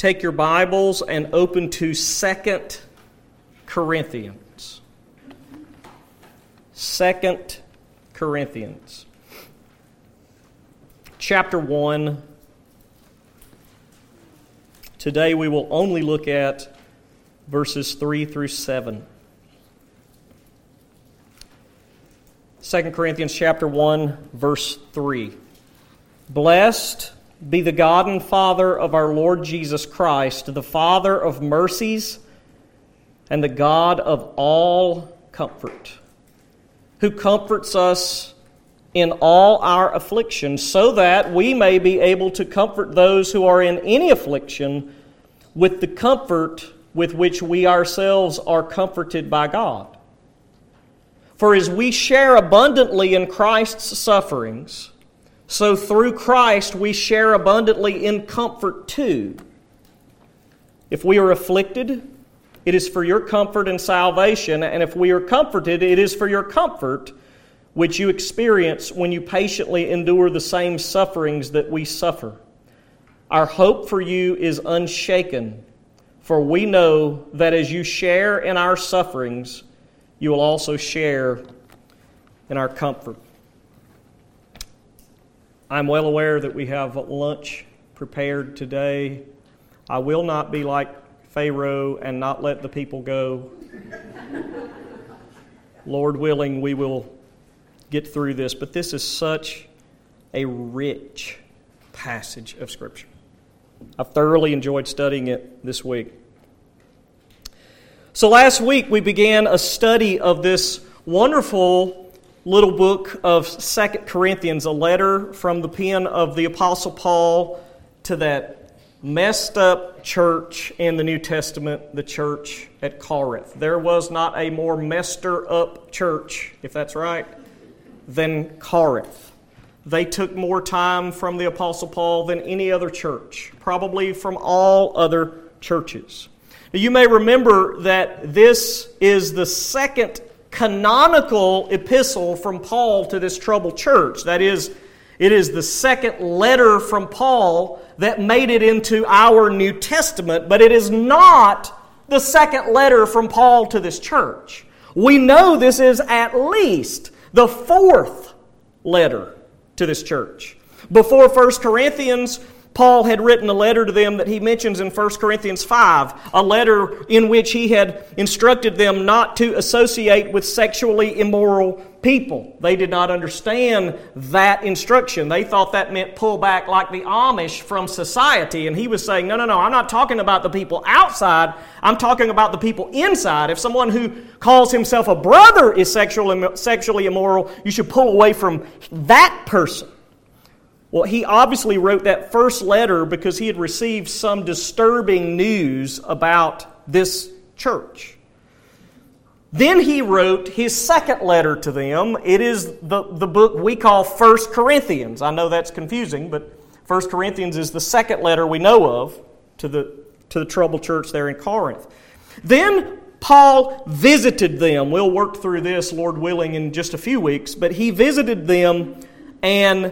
take your Bibles and open to 2 Corinthians. 2 Corinthians. Chapter 1. Today we will only look at verses 3 through 7. 2 Corinthians chapter 1, verse 3. Blessed be the God and Father of our Lord Jesus Christ, the Father of mercies and the God of all comfort, who comforts us in all our affliction, so that we may be able to comfort those who are in any affliction with the comfort with which we ourselves are comforted by God. For as we share abundantly in Christ's sufferings, so through Christ we share abundantly in comfort too. If we are afflicted, it is for your comfort and salvation, and if we are comforted, it is for your comfort, which you experience when you patiently endure the same sufferings that we suffer. Our hope for you is unshaken, for we know that as you share in our sufferings, you will also share in our comfort. I'm well aware that we have lunch prepared today. I will not be like Pharaoh and not let the people go. Lord willing, we will get through this, but this is such a rich passage of Scripture. I've thoroughly enjoyed studying it this week. So last week we began a study of this wonderful little book of 2 Corinthians, a letter from the pen of the Apostle Paul to that messed up church in the New Testament, the church at Corinth. There was not a more messed up church, if that's right, than Corinth. They took more time from the Apostle Paul than any other church, probably from all other churches. You may remember that this is the second canonical epistle from Paul to this troubled church. That is, it is the second letter from Paul that made it into our New Testament, but it is not the second letter from Paul to this church. We know this is at least the fourth letter to this church. Before 1 Corinthians, Paul had written a letter to them that he mentions in 1 Corinthians 5, a letter in which he had instructed them not to associate with sexually immoral people. They did not understand that instruction. They thought that meant pull back like the Amish from society. And he was saying, no, I'm not talking about the people outside. I'm talking about the people inside. If someone who calls himself a brother is sexually immoral, you should pull away from that person. Well, he obviously wrote that first letter because he had received some disturbing news about this church. Then he wrote his second letter to them. It is the book we call 1 Corinthians. I know that's confusing, but 1 Corinthians is the second letter we know of to the troubled church there in Corinth. Then Paul visited them. We'll work through this, Lord willing, in just a few weeks. But he visited them, and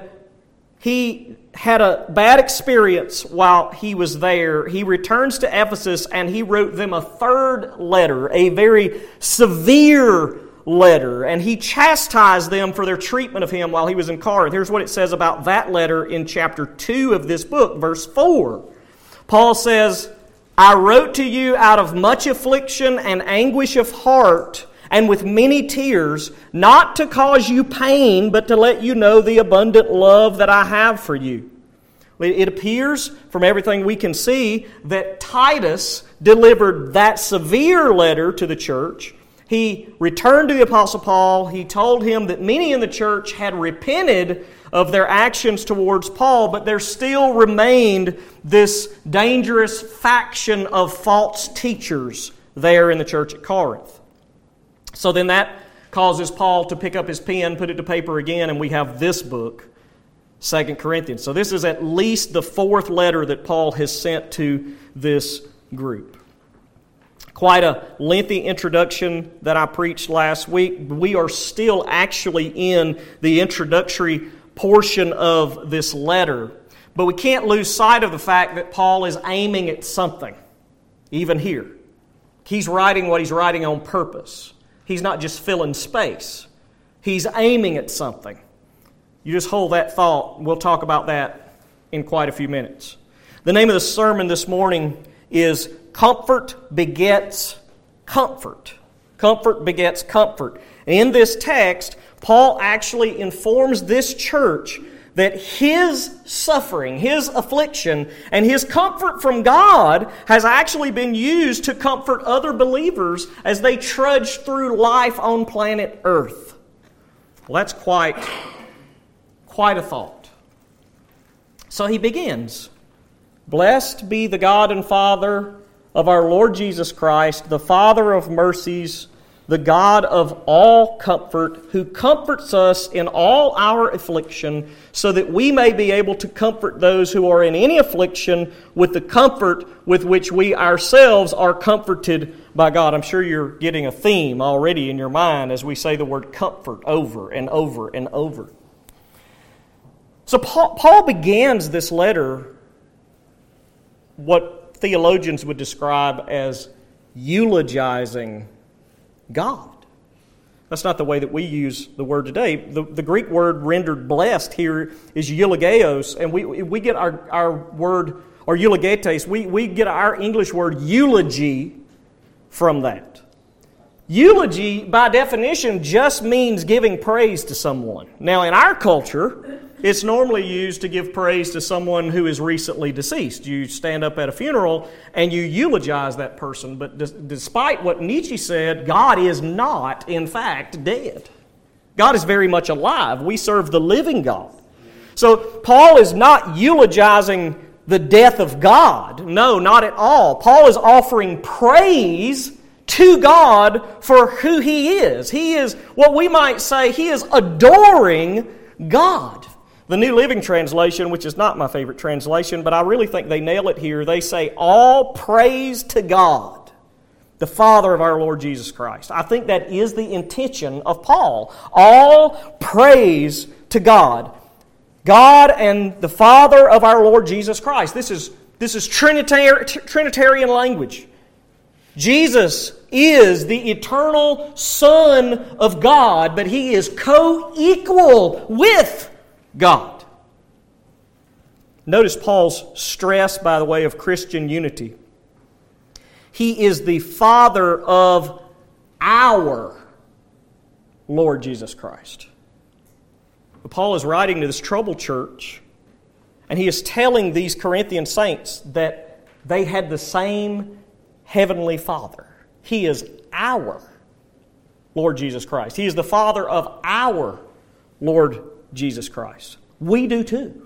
he had a bad experience while he was there. He returns to Ephesus and he wrote them a third letter, a very severe letter. And he chastised them for their treatment of him while he was in Corinth. Here's what it says about that letter in chapter 2 of this book, verse 4. Paul says, I wrote to you out of much affliction and anguish of heart, and with many tears, not to cause you pain, but to let you know the abundant love that I have for you. It appears from everything we can see that Titus delivered that severe letter to the church. He returned to the Apostle Paul. He told him that many in the church had repented of their actions towards Paul, but there still remained this dangerous faction of false teachers there in the church at Corinth. So then that causes Paul to pick up his pen, put it to paper again, and we have this book, 2 Corinthians. So this is at least the fourth letter that Paul has sent to this group. Quite a lengthy introduction that I preached last week. We are still actually in the introductory portion of this letter. But we can't lose sight of the fact that Paul is aiming at something, even here. He's writing what he's writing on purpose. He's not just filling space. He's aiming at something. You just hold that thought. We'll talk about that in quite a few minutes. The name of the sermon this morning is Comfort Begets Comfort. Comfort begets comfort. In this text, Paul actually informs this church that his suffering, his affliction, and his comfort from God has actually been used to comfort other believers as they trudge through life on planet Earth. Well, that's quite a thought. So he begins, "Blessed be the God and Father of our Lord Jesus Christ, the Father of mercies, the God of all comfort, who comforts us in all our affliction, so that we may be able to comfort those who are in any affliction with the comfort with which we ourselves are comforted by God." I'm sure you're getting a theme already in your mind as we say the word comfort over and over and over. So Paul begins this letter what theologians would describe as eulogizing God. That's not the way that we use the word today. The Greek word rendered blessed here is eulogeos, and we get our word, or eulogetes, we get our English word eulogy from that. Eulogy, by definition, just means giving praise to someone. Now, in our culture, it's normally used to give praise to someone who is recently deceased. You stand up at a funeral and you eulogize that person. But despite what Nietzsche said, God is not, in fact, dead. God is very much alive. We serve the living God. So Paul is not eulogizing the death of God. No, not at all. Paul is offering praise to God for who He is. He is, what we might say, he is adoring God. The New Living Translation, which is not my favorite translation, but I really think they nail it here, they say, "All praise to God, the Father of our Lord Jesus Christ." I think that is the intention of Paul. All praise to God. God and the Father of our Lord Jesus Christ. This is Trinitarian language. Jesus is the eternal Son of God, but He is co-equal with God. Notice Paul's stress by the way of Christian unity. He is the Father of our Lord Jesus Christ. But Paul is writing to this troubled church, and he is telling these Corinthian saints that they had the same Heavenly Father. He is our Lord Jesus Christ. He is the Father of our Lord Jesus Christ. We do too.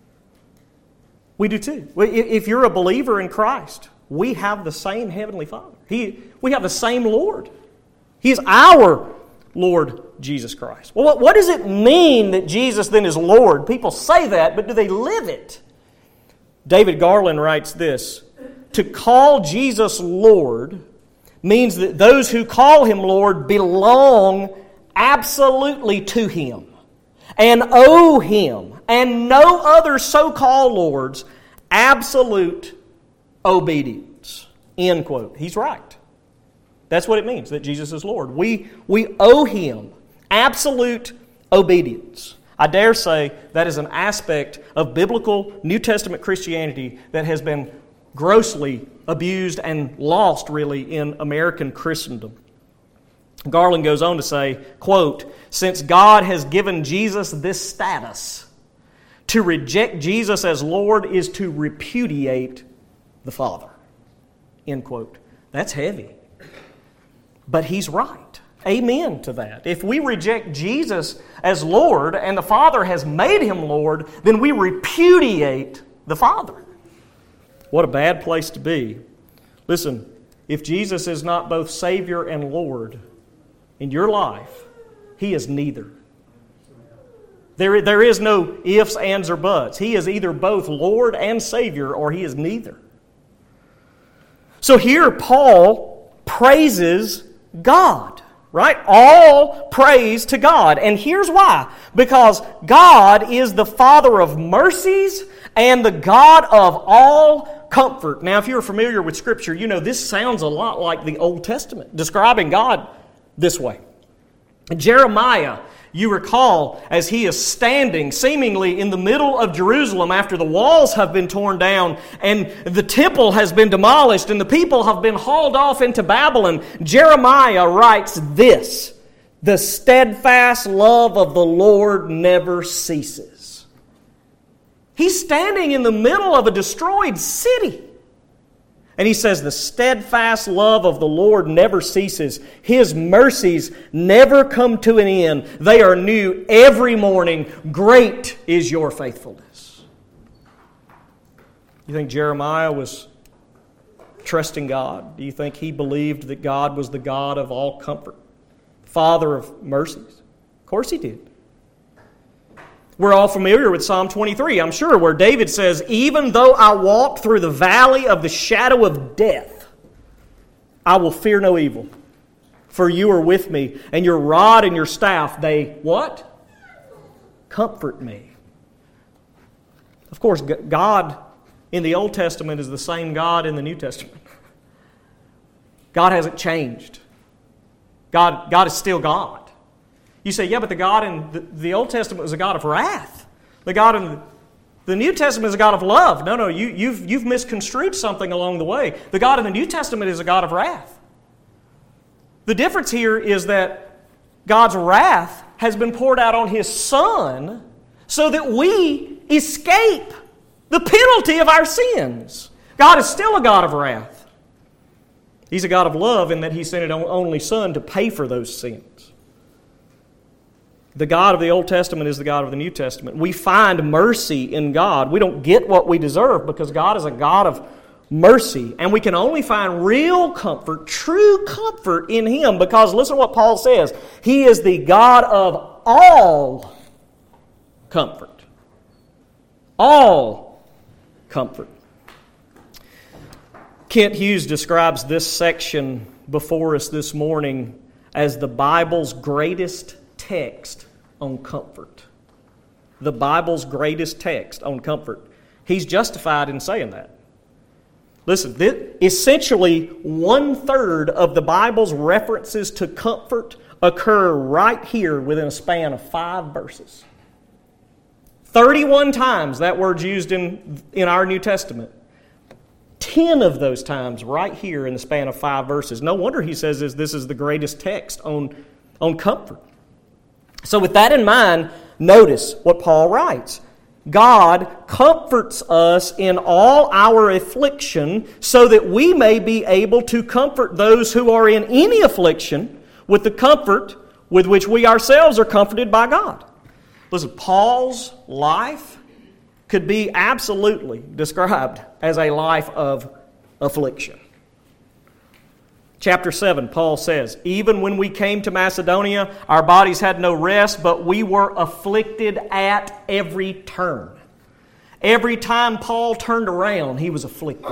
We do too. If you're a believer in Christ, we have the same Heavenly Father. We have the same Lord. He is our Lord Jesus Christ. Well, what does it mean that Jesus then is Lord? People say that, but do they live it? David Garland writes this: "To call Jesus Lord means that those who call Him Lord belong absolutely to Him and owe Him and no other so-called lords absolute obedience." End quote. He's right. That's what it means, that Jesus is Lord. We owe Him absolute obedience. I dare say that is an aspect of biblical New Testament Christianity that has been grossly abused and lost, really, in American Christendom. Garland goes on to say, quote, "Since God has given Jesus this status, to reject Jesus as Lord is to repudiate the Father." End quote. That's heavy. But he's right. Amen to that. If we reject Jesus as Lord and the Father has made Him Lord, then we repudiate the Father. What a bad place to be. Listen, if Jesus is not both Savior and Lord in your life, He is neither. There is no ifs, ands, or buts. He is either both Lord and Savior, or He is neither. So here Paul praises God, right? All praise to God. And here's why. Because God is the Father of mercies and the God of all comfort. Now, if you're familiar with Scripture, you know this sounds a lot like the Old Testament, describing God this way. Jeremiah, you recall, as he is standing seemingly in the middle of Jerusalem after the walls have been torn down and the temple has been demolished and the people have been hauled off into Babylon, Jeremiah writes this: "The steadfast love of the Lord never ceases." He's standing in the middle of a destroyed city. And he says, the steadfast love of the Lord never ceases. His mercies never come to an end. They are new every morning. Great is your faithfulness. You think Jeremiah was trusting God? Do you think he believed that God was the God of all comfort, Father of mercies? Of course he did. We're all familiar with Psalm 23, I'm sure, where David says, "Even though I walk through the valley of the shadow of death, I will fear no evil. For you are with me, and your rod and your staff, they," what? "Comfort me." Of course, God in the Old Testament is the same God in the New Testament. God hasn't changed. God is still God. You say, yeah, but the God in the Old Testament was a God of wrath. The God in the New Testament is a God of love. No, you've misconstrued something along the way. The God in the New Testament is a God of wrath. The difference here is that God's wrath has been poured out on His Son so that we escape the penalty of our sins. God is still a God of wrath. He's a God of love in that He sent His only Son to pay for those sins. The God of the Old Testament is the God of the New Testament. We find mercy in God. We don't get what we deserve because God is a God of mercy. And we can only find real comfort, true comfort in Him because listen to what Paul says. He is the God of all comfort. All comfort. Kent Hughes describes this section before us this morning as the Bible's greatest text on comfort. The Bible's greatest text on comfort. He's justified in saying that. Listen, essentially 1/3 of the Bible's references to comfort occur right here within a span of 5 verses. 31 times that word's used in our New Testament. 10 of those times right here in the span of 5 verses. No wonder he says this is the greatest text on comfort. So with that in mind, notice what Paul writes. God comforts us in all our affliction so that we may be able to comfort those who are in any affliction with the comfort with which we ourselves are comforted by God. Listen, Paul's life could be absolutely described as a life of affliction. Chapter 7, Paul says, "Even when we came to Macedonia, our bodies had no rest, but we were afflicted at every turn." Every time Paul turned around, he was afflicted.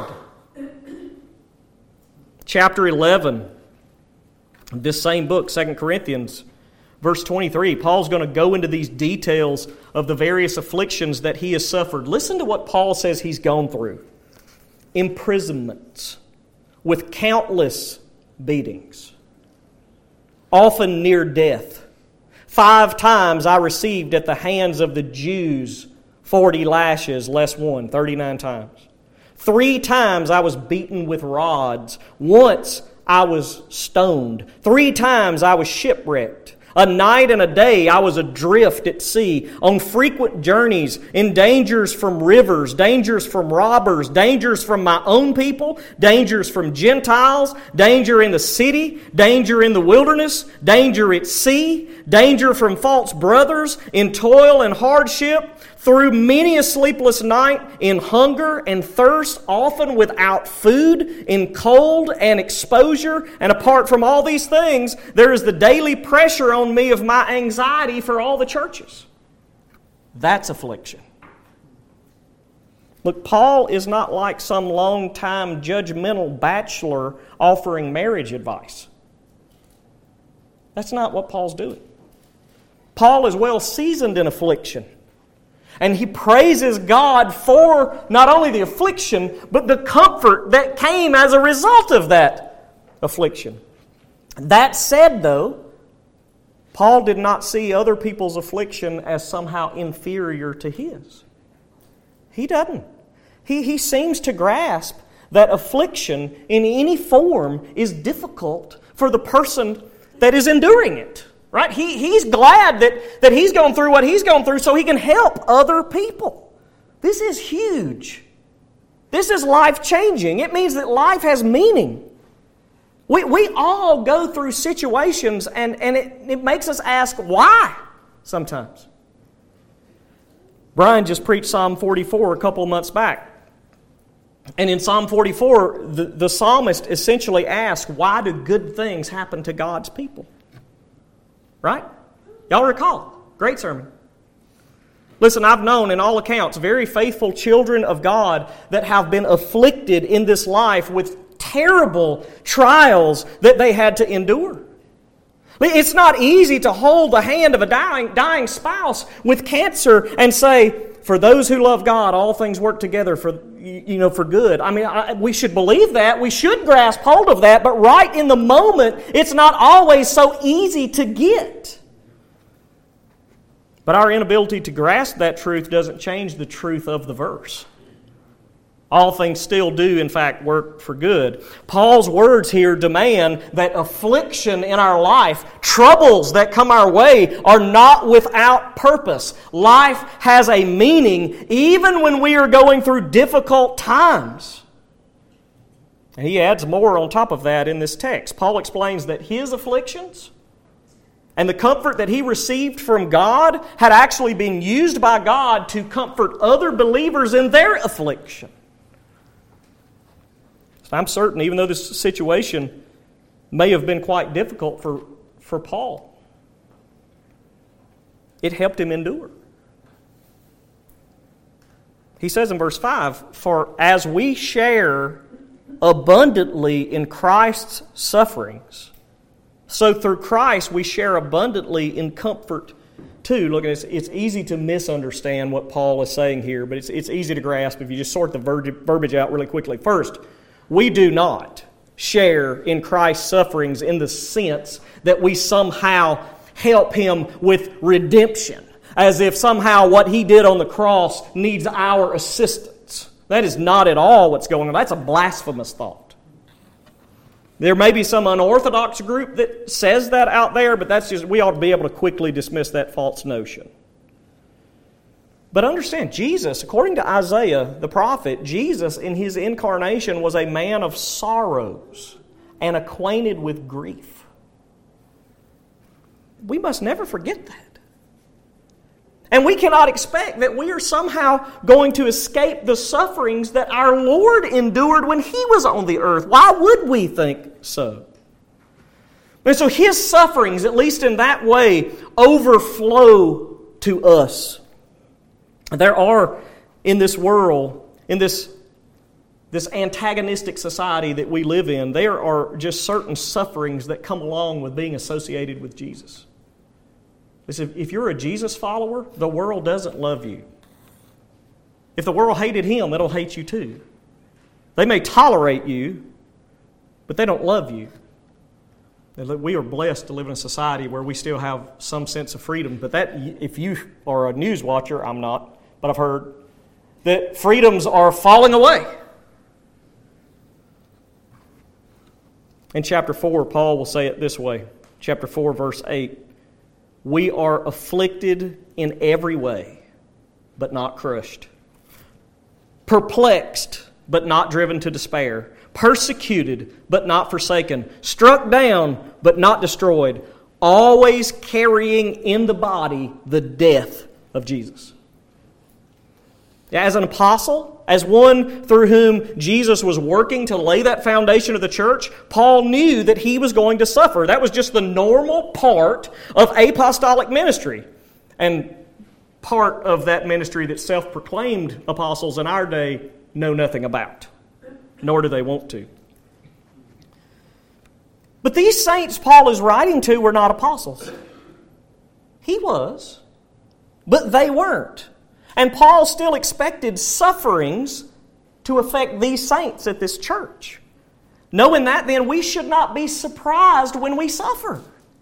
Chapter 11, of this same book, 2 Corinthians, verse 23, Paul's going to go into these details of the various afflictions that he has suffered. Listen to what Paul says he's gone through. Imprisonments with countless beatings, often near death. 5 times I received at the hands of the Jews 40 lashes less 1, 39 times. 3 times I was beaten with rods. Once I was stoned. 3 times I was shipwrecked. A night and a day I was adrift at sea, on frequent journeys, in dangers from rivers, dangers from robbers, dangers from my own people, dangers from Gentiles, danger in the city, danger in the wilderness, danger at sea, danger from false brothers, in toil and hardship, through many a sleepless night, in hunger and thirst, often without food, in cold and exposure. And apart from all these things, there is the daily pressure on me of my anxiety for all the churches. That's affliction. Look, Paul is not like some long-time judgmental bachelor offering marriage advice. That's not what Paul's doing. Paul is well seasoned in affliction. And he praises God for not only the affliction, but the comfort that came as a result of that affliction. That said, though, Paul did not see other people's affliction as somehow inferior to his. He doesn't. He seems to grasp that affliction in any form is difficult for the person that is enduring it. Right? He's glad that he's gone through what he's gone through so he can help other people. This is huge. This is life-changing. It means that life has meaning. We all go through situations and it makes us ask why sometimes. Brian just preached Psalm 44 a couple of months back. And in Psalm 44, the psalmist essentially asks, why do good things happen to God's people? Right? Y'all recall? Great sermon. Listen, I've known in all accounts very faithful children of God that have been afflicted in this life with terrible trials that they had to endure. It's not easy to hold the hand of a dying spouse with cancer and say, for those who love God, all things work together for good. I mean, we should believe that. We should grasp hold of that. But right in the moment, it's not always so easy to get. But our inability to grasp that truth doesn't change the truth of the verse. All things still do, in fact, work for good. Paul's words here demand that affliction in our life, troubles that come our way, are not without purpose. Life has a meaning even when we are going through difficult times. And he adds more on top of that in this text. Paul explains that his afflictions and the comfort that he received from God had actually been used by God to comfort other believers in their affliction. I'm certain, even though this situation may have been quite difficult for Paul, it helped him endure. He says in verse 5, for as we share abundantly in Christ's sufferings, so through Christ we share abundantly in comfort too. Look, it's easy to misunderstand what Paul is saying here, but it's easy to grasp if you just sort the verbiage out really quickly. First, we do not share in Christ's sufferings in the sense that we somehow help Him with redemption, as if somehow what He did on the cross needs our assistance. That is not at all what's going on. That's a blasphemous thought. There may be some unorthodox group that says that out there, but we ought to be able to quickly dismiss that false notion. But understand, Jesus, according to Isaiah the prophet, Jesus in His incarnation was a man of sorrows and acquainted with grief. We must never forget that. And we cannot expect that we are somehow going to escape the sufferings that our Lord endured when He was on the earth. Why would we think so? And so His sufferings, at least in that way, overflow to us. There are in this world, in this antagonistic society that we live in, there are just certain sufferings that come along with being associated with Jesus. Listen, if you're a Jesus follower, the world doesn't love you. If the world hated Him, it'll hate you too. They may tolerate you, but they don't love you. We are blessed to live in a society where we still have some sense of freedom, but that, if you are a news watcher, I'm not, but I've heard that freedoms are falling away. In chapter 4, Paul will say it this way. Chapter 4, verse 8. We are afflicted in every way, but not crushed. Perplexed, but not driven to despair. Persecuted, but not forsaken. Struck down, but not destroyed. Always carrying in the body the death of Jesus. As an apostle, as one through whom Jesus was working to lay that foundation of the church, Paul knew that he was going to suffer. That was just the normal part of apostolic ministry. And part of that ministry that self-proclaimed apostles in our day know nothing about. Nor do they want to. But these saints Paul is writing to were not apostles. He was, but they weren't. And Paul still expected sufferings to affect these saints at this church. Knowing that, then, we should not be surprised when we suffer.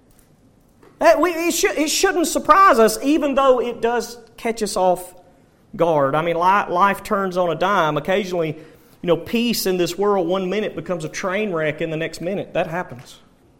It shouldn't surprise us, even though it does catch us off guard. I mean, life turns on a dime. Occasionally, peace in this world 1 minute becomes a train wreck in the next minute. That happens.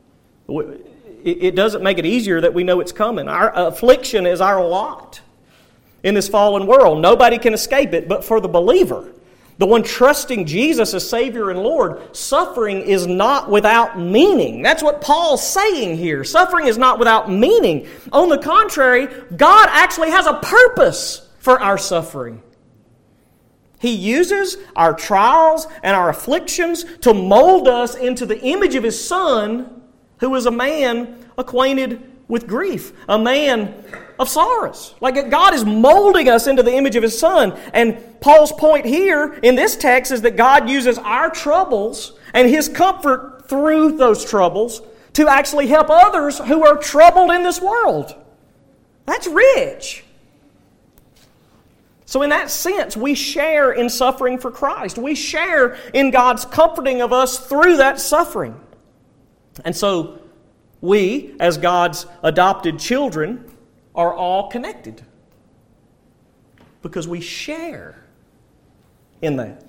It doesn't make it easier that we know it's coming. Our affliction is our lot in this fallen world. Nobody can escape it, but for the believer, the one trusting Jesus as Savior and Lord, suffering is not without meaning. That's what Paul's saying here. Suffering is not without meaning. On the contrary, God actually has a purpose for our suffering. He uses our trials and our afflictions to mold us into the image of His Son, who is a man acquainted with grief, a man of sorrows. Like God is molding us into the image of His Son. And Paul's point here in this text is that God uses our troubles and His comfort through those troubles to actually help others who are troubled in this world. That's rich. So in that sense, we share in suffering for Christ. We share in God's comforting of us through that suffering. And so we, as God's adopted children, are all connected because we share in that.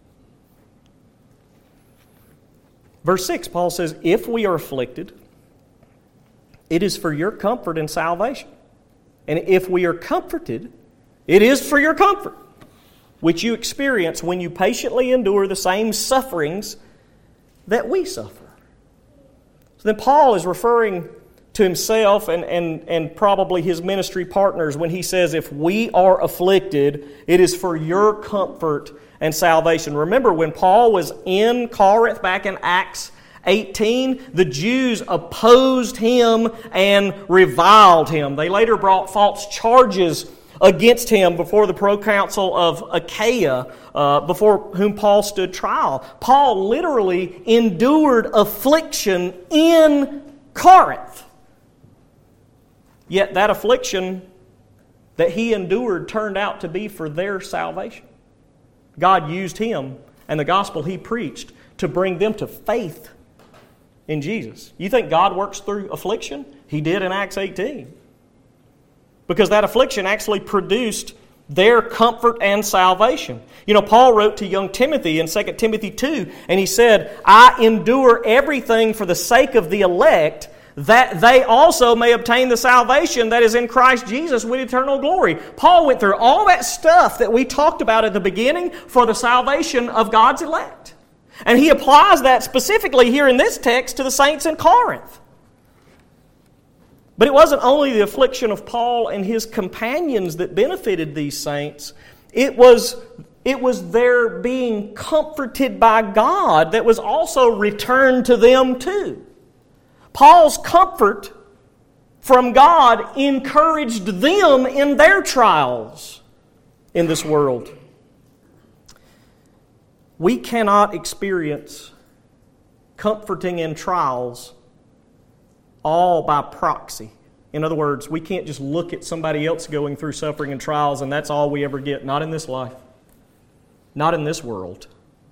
Verse 6, Paul says, if we are afflicted, it is for your comfort and salvation. And if we are comforted, it is for your comfort, which you experience when you patiently endure the same sufferings that we suffer. So then Paul is referring to himself and probably his ministry partners when he says, if we are afflicted, it is for your comfort and salvation. Remember, when Paul was in Corinth back in Acts 18, the Jews opposed him and reviled him. They later brought false charges against him before the proconsul of Achaia, before whom Paul stood trial. Paul literally endured affliction in Corinth. Yet that affliction that he endured turned out to be for their salvation. God used him and the gospel he preached to bring them to faith in Jesus. You think God works through affliction? He did in Acts 18. Because that affliction actually produced their comfort and salvation. Paul wrote to young Timothy in 2 Timothy 2, and he said, I endure everything for the sake of the elect, that they also may obtain the salvation that is in Christ Jesus with eternal glory. Paul went through all that stuff that we talked about at the beginning for the salvation of God's elect. And he applies that specifically here in this text to the saints in Corinth. But it wasn't only the affliction of Paul and his companions that benefited these saints. It was their being comforted by God that was also returned to them too. Paul's comfort from God encouraged them in their trials in this world. We cannot experience comforting in trials all by proxy. In other words, we can't just look at somebody else going through suffering and trials and that's all we ever get. Not in this life. Not in this world.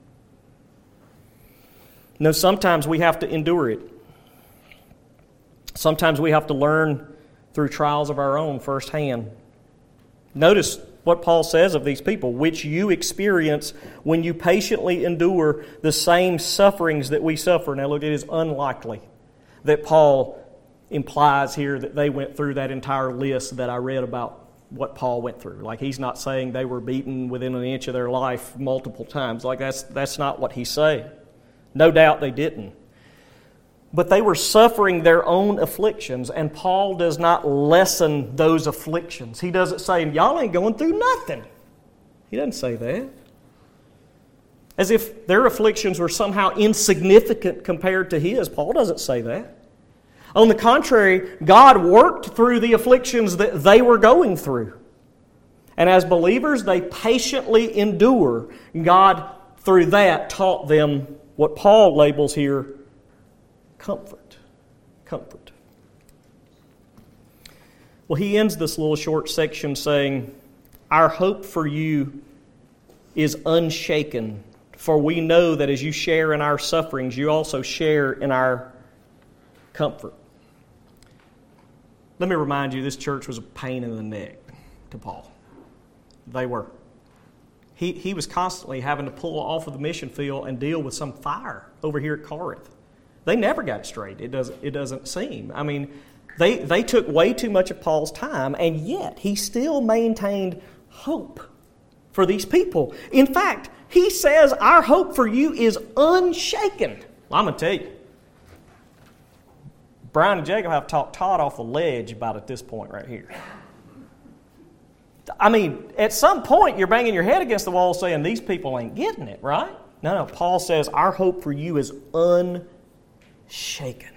No, sometimes we have to endure it. Sometimes we have to learn through trials of our own firsthand. Notice what Paul says of these people, which you experience when you patiently endure the same sufferings that we suffer. Now look, it is unlikely that Paul implies here that they went through that entire list that I read about what Paul went through. Like, he's not saying they were beaten within an inch of their life multiple times. Like, that's not what he's saying. No doubt they didn't. But they were suffering their own afflictions, and Paul does not lessen those afflictions. He doesn't say, y'all ain't going through nothing. He doesn't say that. As if their afflictions were somehow insignificant compared to his. Paul doesn't say that. On the contrary, God worked through the afflictions that they were going through. And as believers, they patiently endure. God, through that, taught them what Paul labels here comfort. Comfort. Well, he ends this little short section saying, our hope for you is unshaken, for we know that as you share in our sufferings, you also share in our comfort. Let me remind you, this church was a pain in the neck to Paul. They were. He was constantly having to pull off of the mission field and deal with some fire over here at Corinth. They never got it straight, it doesn't seem. I mean, they took way too much of Paul's time, and yet he still maintained hope for these people. In fact, he says, our hope for you is unshaken. Well, I'm going to tell you, Brian and Jacob have talked Todd off the ledge about at this point right here. I mean, at some point you're banging your head against the wall saying, these people ain't getting it, right? No, Paul says, our hope for you is unshaken.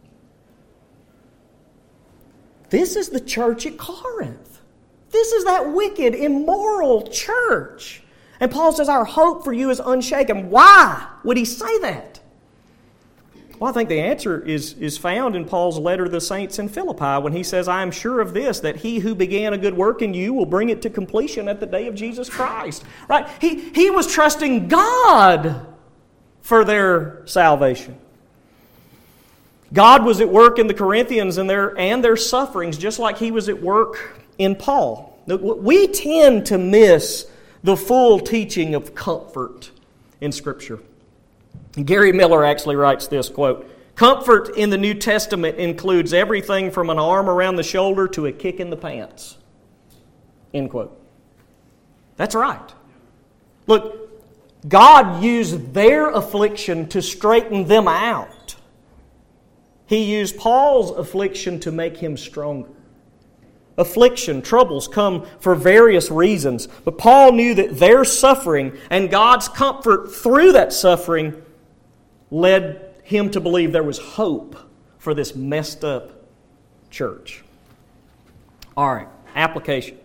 This is the church at Corinth. This is that wicked, immoral church. And Paul says, our hope for you is unshaken. Why would he say that? Well, I think the answer is found in Paul's letter to the saints in Philippi when he says, I am sure of this, that he who began a good work in you will bring it to completion at the day of Jesus Christ. Right? He was trusting God for their salvation. God was at work in the Corinthians and their sufferings, just like He was at work in Paul. We tend to miss the full teaching of comfort in Scripture. Gary Miller actually writes this, quote, comfort in the New Testament includes everything from an arm around the shoulder to a kick in the pants. End quote. That's right. Look, God used their affliction to straighten them out. He used Paul's affliction to make him stronger. Affliction, troubles come for various reasons, but Paul knew that their suffering and God's comfort through that suffering led him to believe there was hope for this messed up church. All right, application.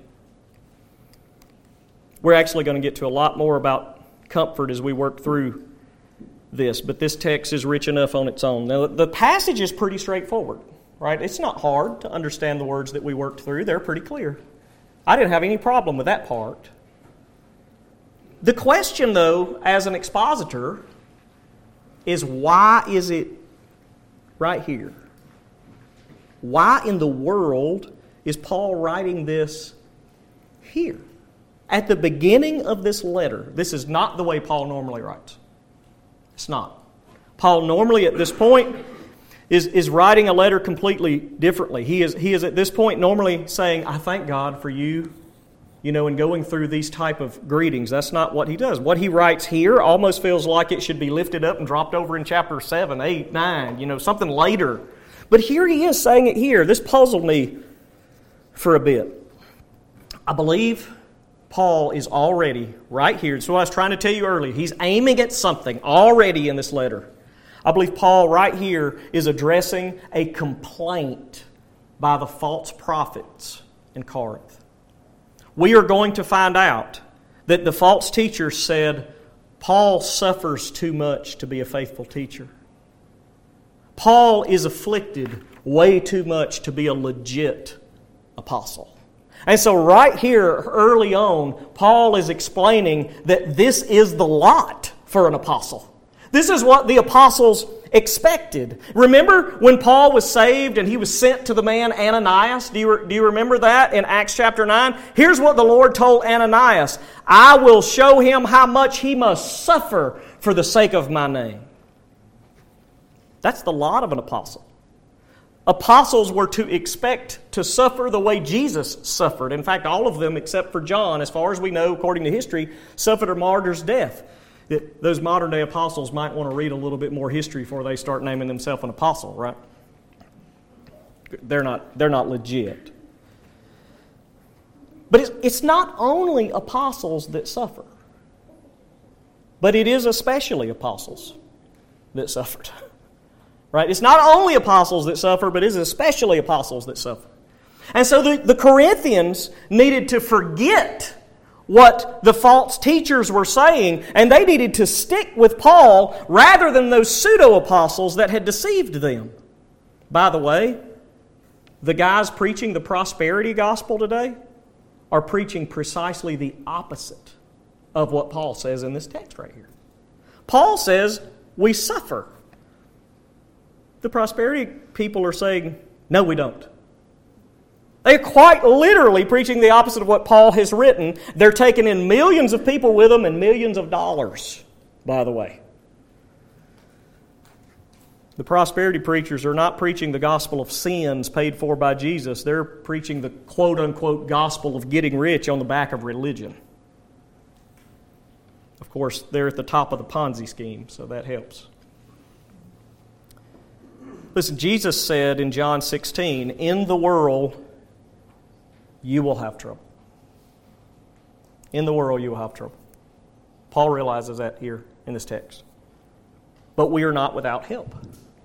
We're actually going to get to a lot more about comfort as we work through this, but this text is rich enough on its own. Now, the passage is pretty straightforward, right? It's not hard to understand the words that we worked through. They're pretty clear. I didn't have any problem with that part. The question, though, as an expositor, is why is it right here? Why in the world is Paul writing this here? At the beginning of this letter, this is not the way Paul normally writes. It's not. Paul normally at this point is writing a letter completely differently. He is at this point normally saying, I thank God for you, and going through these type of greetings. That's not what he does. What he writes here almost feels like it should be lifted up and dropped over in chapter 7, 8, 9, something later. But here he is saying it here. This puzzled me for a bit. I believe Paul is already right here. So I was trying to tell you earlier. He's aiming at something already in this letter. I believe Paul right here is addressing a complaint by the false prophets in Corinth. We are going to find out that the false teachers said, Paul suffers too much to be a faithful teacher. Paul is afflicted way too much to be a legit apostle. And so right here, early on, Paul is explaining that this is the lot for an apostle. This is what the apostles expected. Remember when Paul was saved and he was sent to the man Ananias? Do you remember that in Acts chapter 9? Here's what the Lord told Ananias. I will show him how much he must suffer for the sake of my name. That's the lot of an apostle. Apostles were to expect to suffer the way Jesus suffered. In fact, all of them except for John, as far as we know, according to history, suffered a martyr's death. Those modern-day apostles might want to read a little bit more history before they start naming themselves an apostle, right? They're not legit. But it's not only apostles that suffer, but it is especially apostles that suffered. Right? It's not only apostles that suffer, but it is especially apostles that suffer. And so the Corinthians needed to forget what the false teachers were saying, and they needed to stick with Paul rather than those pseudo-apostles that had deceived them. By the way, the guys preaching the prosperity gospel today, are preaching precisely the opposite of what Paul says in this text right here. Paul says we suffer. The prosperity people are saying, no, we don't. They're quite literally preaching the opposite of what Paul has written. They're taking in millions of people with them and millions of dollars, by the way. The prosperity preachers are not preaching the gospel of sins paid for by Jesus. They're preaching the quote-unquote gospel of getting rich on the back of religion. Of course, they're at the top of the Ponzi scheme, so that helps. Listen, Jesus said in John 16, in the world you will have trouble. In the world you will have trouble. Paul realizes that here in this text. But we are not without help.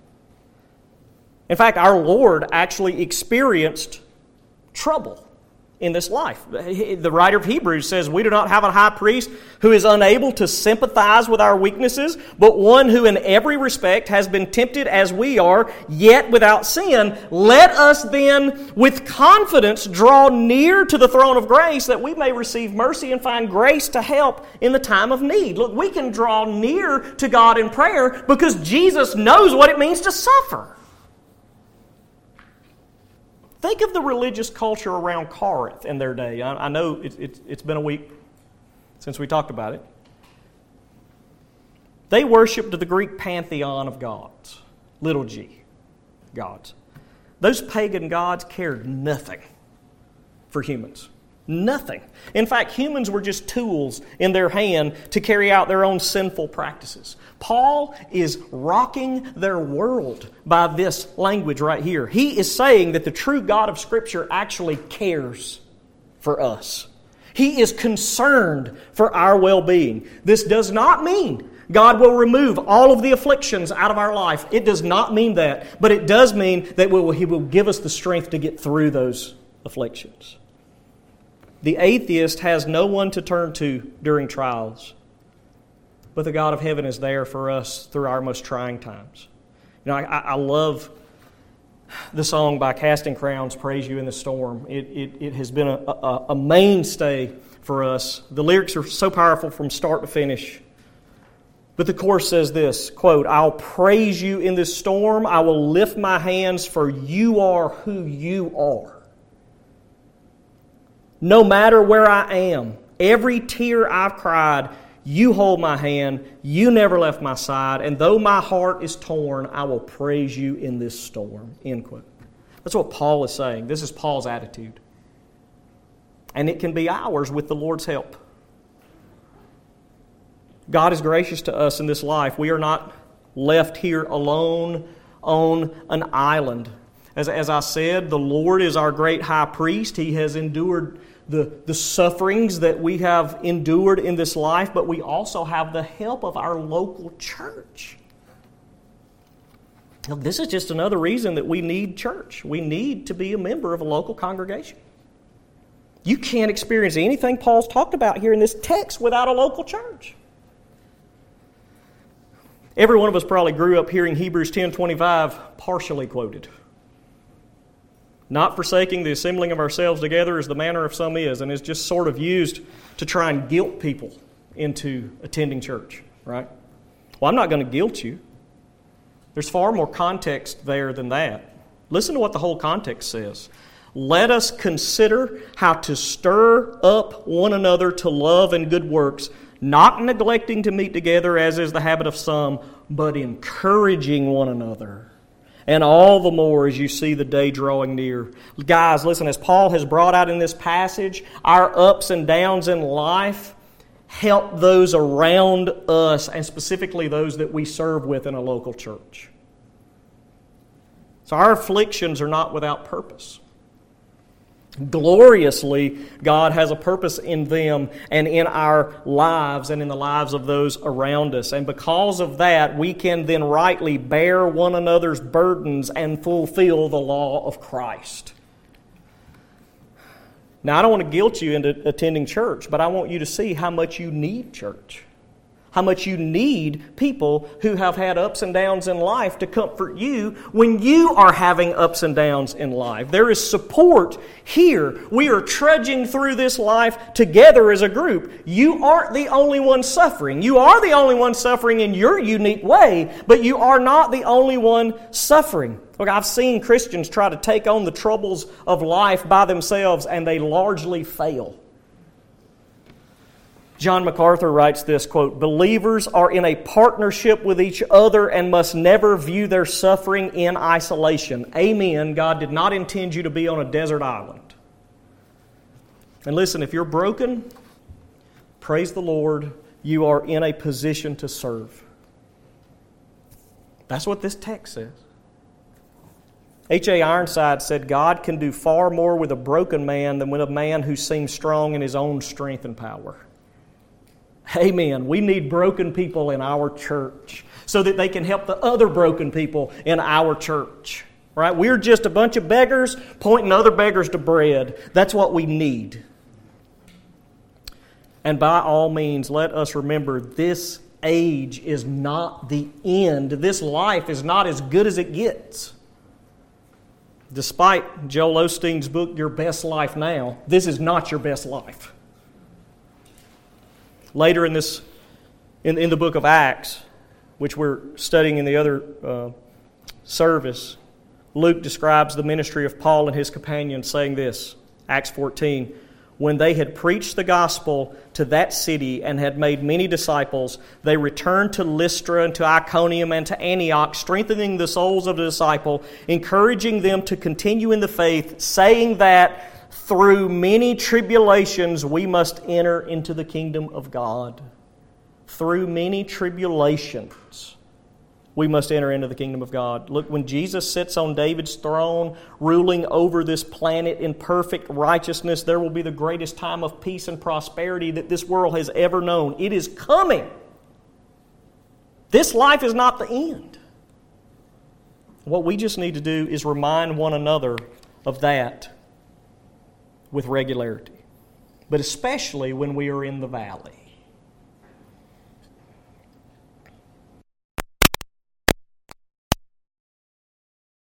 In fact, our Lord actually experienced trouble in this life. The writer of Hebrews says, we do not have a high priest who is unable to sympathize with our weaknesses, but one who in every respect has been tempted as we are, yet without sin. Let us then with confidence draw near to the throne of grace that we may receive mercy and find grace to help in the time of need. Look, we can draw near to God in prayer because Jesus knows what it means to suffer. Think of the religious culture around Corinth in their day. I know it's been a week since we talked about it. They worshipped the Greek pantheon of gods, little g, gods. Those pagan gods cared nothing for humans. Nothing. In fact, humans were just tools in their hand to carry out their own sinful practices. Paul is rocking their world by this language right here. He is saying that the true God of Scripture actually cares for us. He is concerned for our well-being. This does not mean God will remove all of the afflictions out of our life. It does not mean that. But it does mean that He will give us the strength to get through those afflictions. The atheist has no one to turn to during trials, but the God of heaven is there for us through our most trying times. You know, I love the song by Casting Crowns, Praise You in the Storm. It has been a mainstay for us. The lyrics are so powerful from start to finish. But the chorus says this, quote, I'll praise you in this storm. I will lift my hands, for you are who you are. No matter where I am, every tear I've cried, you hold my hand, you never left my side, and though my heart is torn, I will praise you in this storm. End quote. That's what Paul is saying. This is Paul's attitude. And it can be ours with the Lord's help. God is gracious to us in this life. We are not left here alone on an island. As I said, the Lord is our great high priest. He has endured the sufferings that we have endured in this life, but we also have the help of our local church. Now, this is just another reason that we need church. We need to be a member of a local congregation. You can't experience anything Paul's talked about here in this text without a local church. Every one of us probably grew up hearing Hebrews 10:25 partially quoted. Not forsaking the assembling of ourselves together as the manner of some is, and is just sort of used to try and guilt people into attending church, right? Well, I'm not going to guilt you. There's far more context there than that. Listen to what the whole context says. Let us consider how to stir up one another to love and good works, not neglecting to meet together as is the habit of some, but encouraging one another. And all the more as you see the day drawing near. Guys, listen, as Paul has brought out in this passage, our ups and downs in life help those around us, and specifically those that we serve with in a local church. So our afflictions are not without purpose. Gloriously, God has a purpose in them and in our lives and in the lives of those around us. And because of that, we can then rightly bear one another's burdens and fulfill the law of Christ. Now, I don't want to guilt you into attending church, but I want you to see how much you need church. how much you need people who have had ups and downs in life to comfort you when you are having ups and downs in life. There is support here. We are trudging through this life together as a group. You aren't the only one suffering. You are the only one suffering in your unique way, but you are not the only one suffering. Look, I've seen Christians try to take on the troubles of life by themselves, and they largely fail. John MacArthur writes this, quote, "Believers are in a partnership with each other and must never view their suffering in isolation." Amen. God did not intend you to be on a desert island. And listen, if you're broken, praise the Lord, you are in a position to serve. That's what this text says. H.A. Ironside said, "God can do far more with a broken man than with a man who seems strong in his own strength and power." Amen. We need broken people in our church so that they can help the other broken people in our church. Right? We're just a bunch of beggars pointing other beggars to bread. That's what we need. And by all means, let us remember this age is not the end. This life is not as good as it gets. Despite Joel Osteen's book, Your Best Life Now, this is not your best life. Later in the book of Acts, which we're studying in the other service, Luke describes the ministry of Paul and his companions, saying this, Acts 14, "When they had preached the gospel to that city and had made many disciples, they returned to Lystra and to Iconium and to Antioch, strengthening the souls of the disciple, encouraging them to continue in the faith, saying that through many tribulations we must enter into the kingdom of God." Through many tribulations we must enter into the kingdom of God. Look, when Jesus sits on David's throne, ruling over this planet in perfect righteousness, there will be the greatest time of peace and prosperity that this world has ever known. It is coming. This life is not the end. What we just need to do is remind one another of that with regularity, but especially when we are in the valley.